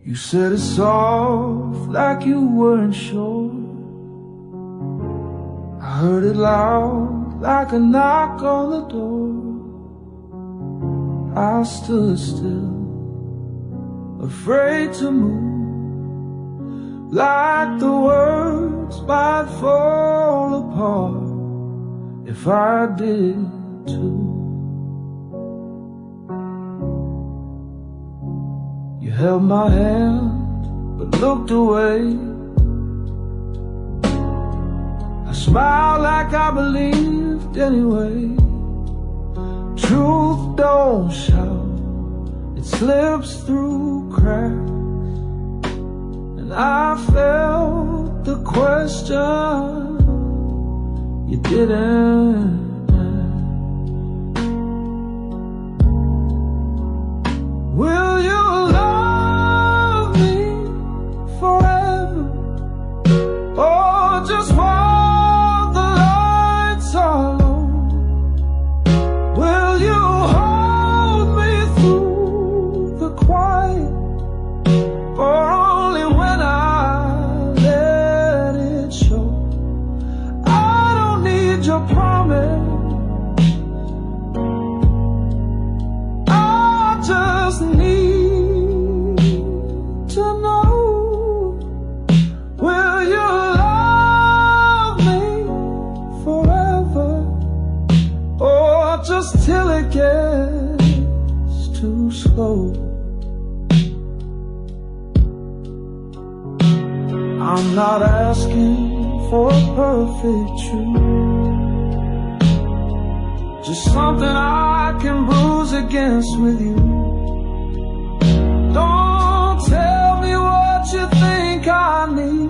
You said it soft like you weren't sure. I heard it loud like a knock on the door. I stood still, afraid to move, like the words might fall apart if I did too. You held my hand but looked away. I smiled like I believed anyway. Truth don't shout, it slips through cracks. And I felt the question you didn't ask. Will you love me forever, or just while the lights are low? Will you hold me through the quiet, or only when I let it show? I don't need your promise, I just need to know. Will you love me forever, or just till it gets too slow? I'm not asking for a perfect truth, just something I can bruise against with you. Don't tell me what you think I need,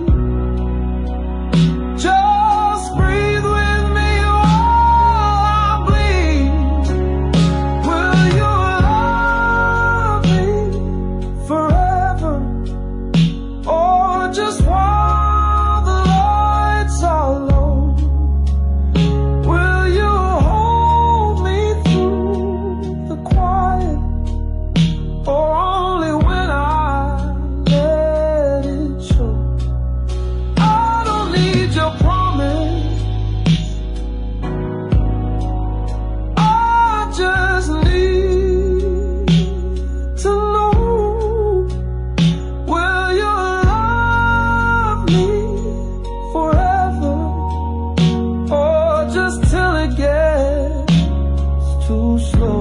just breathe with me while I bleed. Will you love me forever, or just while the lights are low? Will you hold me through the quiet, or only when I let it show? I don't need your promise, I just need to know. Will you love me forever, or just till it gets too slow?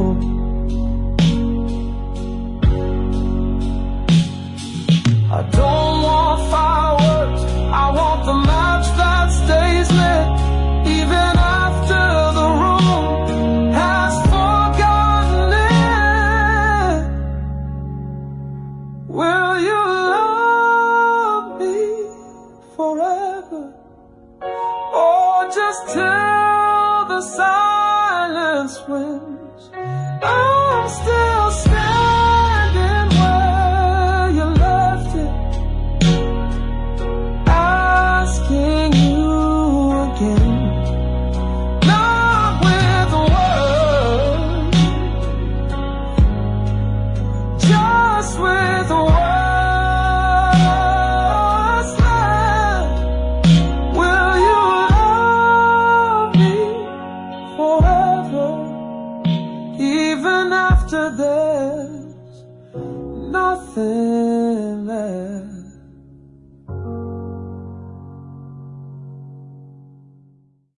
I don't want fireworks, I want the match that stays lit even after the room has forgotten it. Will you love me forever, or just till the silence wins? I'm still standing where you left it, asking you again, not with words, just with words left. Will you love me forever, even after there's nothing